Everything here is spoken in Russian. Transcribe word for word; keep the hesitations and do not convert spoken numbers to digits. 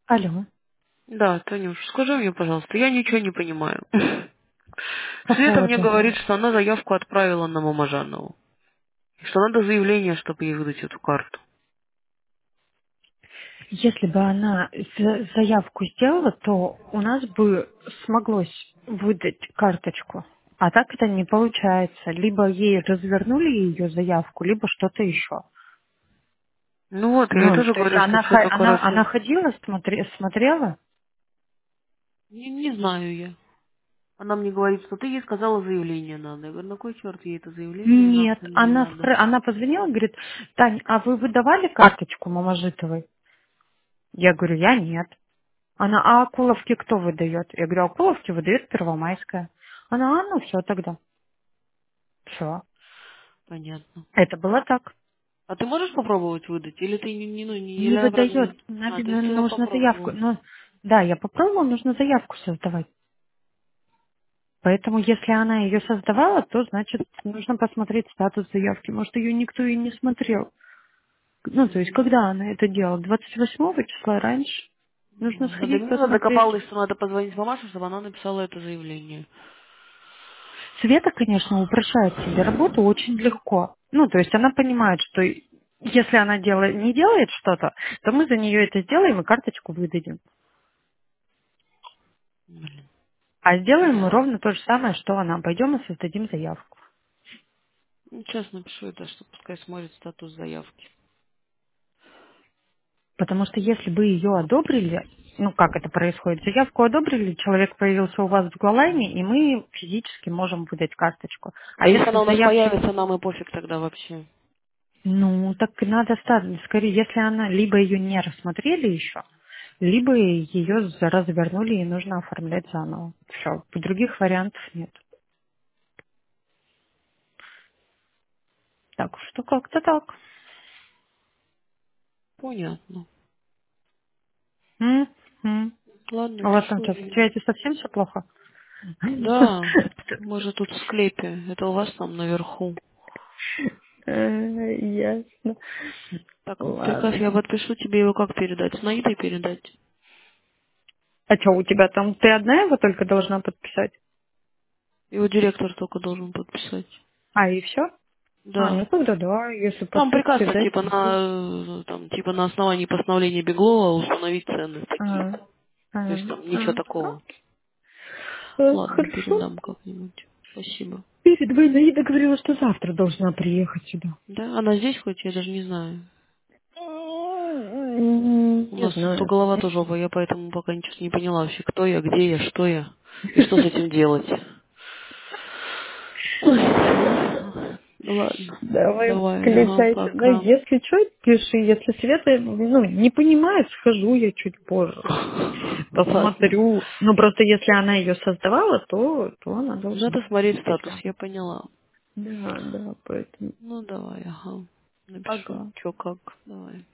Алло. Да, Танюш, скажи мне, пожалуйста, я ничего не понимаю. По Света мне поводу. говорит, что она заявку отправила на Мамажанову. Что надо заявление, чтобы ей выдать эту карту. Если бы она за- заявку сделала, то у нас бы смоглось выдать карточку. А так это не получается. Либо ей развернули ее заявку, либо что-то еще. Ну вот, я ей Ну, тоже то есть говорю, что она, ха- что-то, она, она короче, ходила, смотре- смотрела? не, не знаю я. Она мне говорит, что ты ей сказала заявление надо. Я говорю, на кой черт ей это заявление Нет. нахрен ей Она, надо? спро- она позвонила, говорит, Тань, а вы выдавали карточку Мамажитовой? Я говорю, я нет. Она, а Акуловки кто выдает? Я говорю, Акуловки выдает Первомайская. Она, а, ну все тогда. Все. Понятно. Это было так. А ты можешь попробовать выдать? Или ты не, не, ну, не, или Не она правда выдает. не... А, Надо- то есть ну, ты это нужно заявку. попробовала. Но, да, я попробовала, нужно заявку создавать. Поэтому, если она ее создавала, то, значит, нужно посмотреть статус заявки. Может, ее никто и не смотрел. Ну, то есть, Мгм. когда она это делала? двадцать восьмого числа раньше? Нужно А до сходить меня посмотреть. докопалась, что надо позвонить мамаше, чтобы она написала это заявление. Света, конечно, упрощает себе работу очень легко. Ну, то есть она понимает, что если она делает, не делает что-то, то мы за нее это сделаем и карточку выдадим. Блин. А сделаем мы Ладно. ровно то же самое, что она. Пойдем и создадим заявку. Ну, сейчас напишу это, что пускай смотрит статус заявки. Потому что если бы ее одобрили, ну как это происходит, заявку одобрили, человек появился у вас в Голлайне, и мы физически можем выдать карточку. А А если если она у нас заявки, появится, нам и пофиг тогда вообще. ну так и надо ставить, скорее, если она, либо ее не рассмотрели еще, либо ее за- развернули и нужно оформлять заново. Все, других вариантов нет. Так что как-то так. Понятно. М, м. Ладно, У вас там пишу что, в ей. свете совсем все плохо? Да, мы же тут в склепе. Это у вас там наверху. Э, Ясно. Так, приказ Ладно. я подпишу, тебе его как передать? С Наидой передать? А что, у тебя там, ты одна его только должна подписать? Его директор только должен подписать. А, и все? А, ну Да. тогда да, если Там приказ подпишете, дайте типа мне. на э, там типа на основании постановления Беглова установить цены такие. А, То а, есть там ничего а. такого. Э, Ладно, Хорошо. передам как-нибудь. Спасибо. Перед войной Ида говорила, что завтра должна приехать сюда. Да, она здесь хоть, я даже не знаю. М, У Не нас тут то знаю. голова, то жопа, я поэтому пока ничего не поняла вообще, кто я, где я, что я и что с этим делать. Ой. Ну ладно. Давай, Давай, ага, включайся. Да, пока. если что, пиши. Если Света, ну, не понимает, схожу я чуть позже. Ладно. Посмотрю. Ну, просто если она ее создавала, то, то она должна Надо смотреть быть статус, рядом. я поняла. Да, да, поэтому. Ну давай, ага. Напишу, Ага. чё как. Давай.